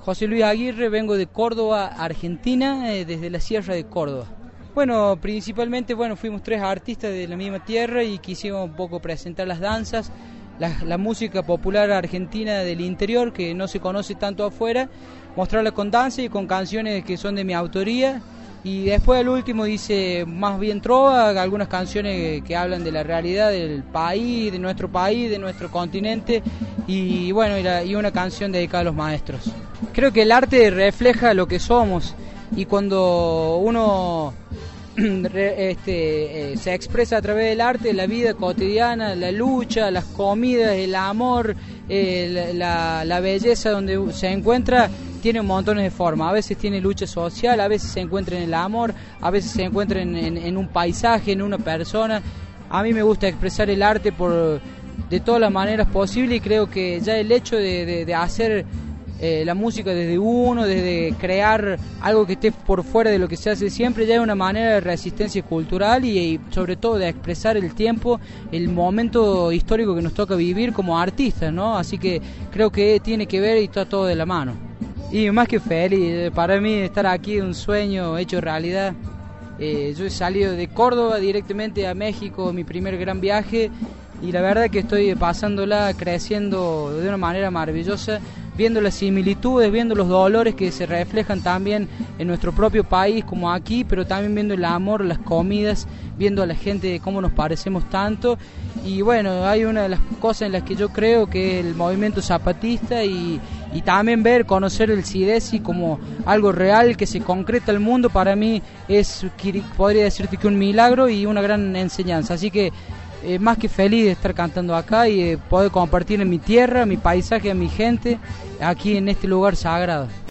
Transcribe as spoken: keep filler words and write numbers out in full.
José Luis Aguirre, vengo de Córdoba, Argentina, eh, desde la Sierra de Córdoba. Bueno, principalmente bueno, fuimos tres artistas de la misma tierra y quisimos un poco presentar las danzas, la, la música popular argentina del interior, que no se conoce tanto afuera, mostrarla con danza y con canciones que son de mi autoría. Y después al último hice más bien trova, algunas canciones que hablan de la realidad del país, de nuestro país, de nuestro continente, y bueno, y, la, y una canción dedicada a los maestros. Creo que el arte refleja lo que somos, y cuando uno este, eh, se expresa a través del arte, la vida cotidiana, la lucha, las comidas, el amor, eh, la, la belleza donde se encuentra, tiene montones de formas. A veces tiene lucha social, a veces se encuentra en el amor, a veces se encuentra en, en, en un paisaje, en una persona. A mí me gusta expresar el arte por de todas las maneras posibles, y creo que ya el hecho de, de, de hacer eh, la música desde uno, desde crear algo que esté por fuera de lo que se hace siempre, ya es una manera de resistencia cultural y, y sobre todo de expresar el tiempo, el momento histórico que nos toca vivir como artistas, ¿no? Así que creo que tiene que ver y está todo de la mano. Y más que feliz, para mí estar aquí es un sueño hecho realidad. Eh, yo he salido de Córdoba directamente a México, mi primer gran viaje, y la verdad que estoy pasándola, creciendo de una manera maravillosa, viendo las similitudes, viendo los dolores que se reflejan también en nuestro propio país como aquí, pero también viendo el amor, las comidas, viendo a la gente cómo nos parecemos tanto. Y bueno, hay una de las cosas en las que yo creo que es el movimiento zapatista, y, y también ver, conocer el SIDESI como algo real que se concreta al mundo, para mí es, podría decirte que un milagro y una gran enseñanza. Así que Eh, más que feliz de estar cantando acá y de poder compartir en mi tierra, mi paisaje, mi gente, aquí en este lugar sagrado.